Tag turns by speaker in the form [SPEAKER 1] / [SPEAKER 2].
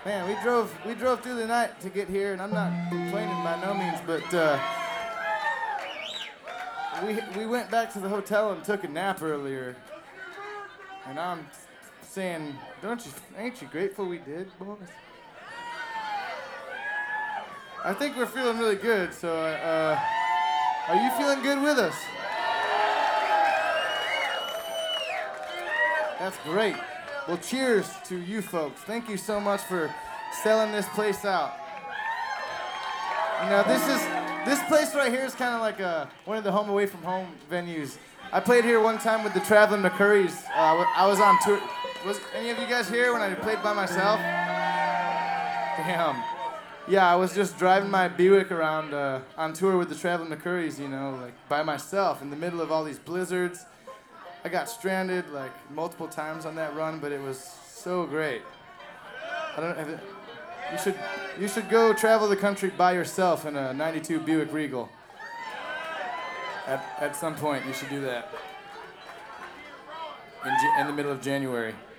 [SPEAKER 1] Man, we drove through the night to get here, and I'm not complaining by no means, but we went back to the hotel and took a nap earlier, and I'm saying, ain't you grateful we did, boys? I think we're feeling really good, so are you feeling good with us? That's great. Well, cheers to you folks. Thank you so much for selling this place out. You know, this place right here is kind of like one of the home away from home venues. I played here one time with the Traveling McCurries. I was on tour. Was any of you guys here when I played by myself? Damn. Yeah, I was just driving my Buick around on tour with the Traveling McCurries, you know, like by myself in the middle of all these blizzards. I got stranded like multiple times on that run, but it was so great. You should go travel the country by yourself in a '92 Buick Regal. At some point, you should do that in the middle of January.